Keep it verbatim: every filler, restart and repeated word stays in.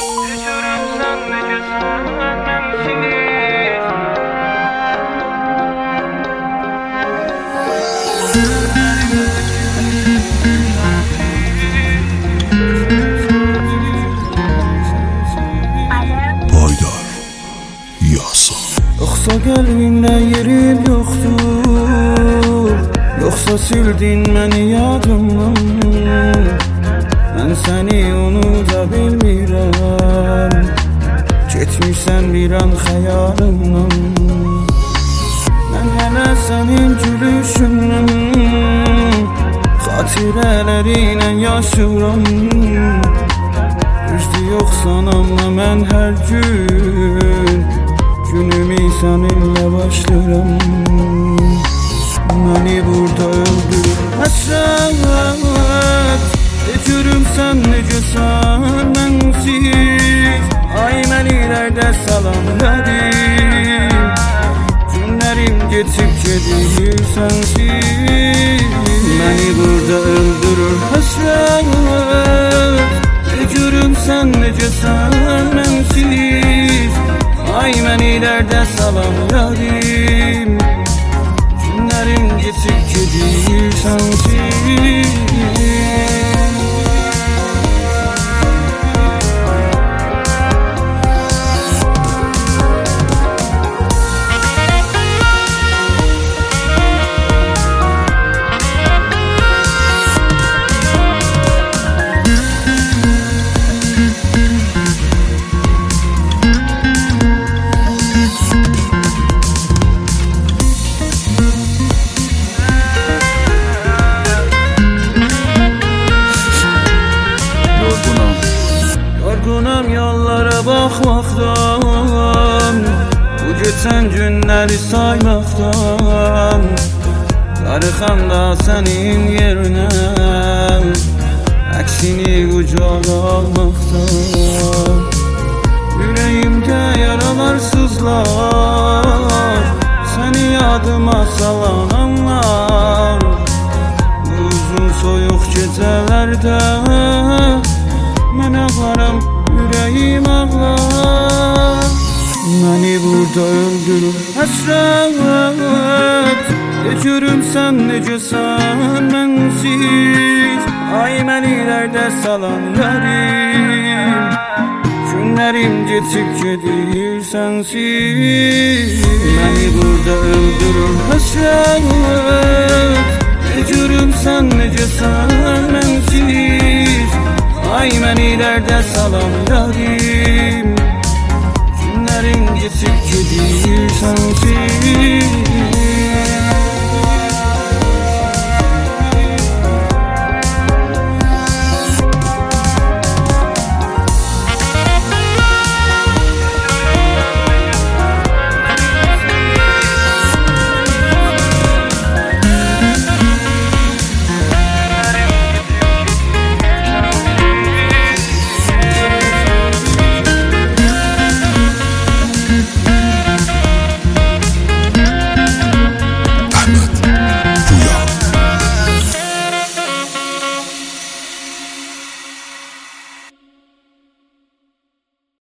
Yoxsa qəlbimdə yerin yoxdur, yoxsa sildin məni yadımdan. Mən səni unuda bilmirəm, getmirsən bir an xəyalımdan. Mən hələ sənin gülüşündən, xatirələrinə yaşıram. Düzdür yoxsan amma mən hər gün günümü səninlə başlayıram. Məni burada öldürür həsrət, görüm sən necəsən mənsiz. Ay mənilərdə salam verim, günlərim geçib gedir sənsiz. Məni burada öldürür həsrət, görüm sən necəsən mənsiz. Ay mənilərdə salam verim, günlərim geçib gedir sənsiz. Yorgunam yollara baxmaqdan, bu geçən günləri saymaqdan. Darıxam da sənin yerinə, əksini qucağa almaqdan. Ürəyimdə yaralar sızlar, səni yadıma salan anlar. Bu uzun soyuq gecələrdə mən ağlaram, ürəyim ağlar. Məni burada öldürür həsrət, görüm sən necəsən mənsiz. Ay mənilərdə salam verim, günlərim geçib gedir sənsiz. Məni burada öldürür həsrət, görüm sən necəsən mənsiz. Ay mənilərdə salam verim, günlərim geçib gedir sənsiz.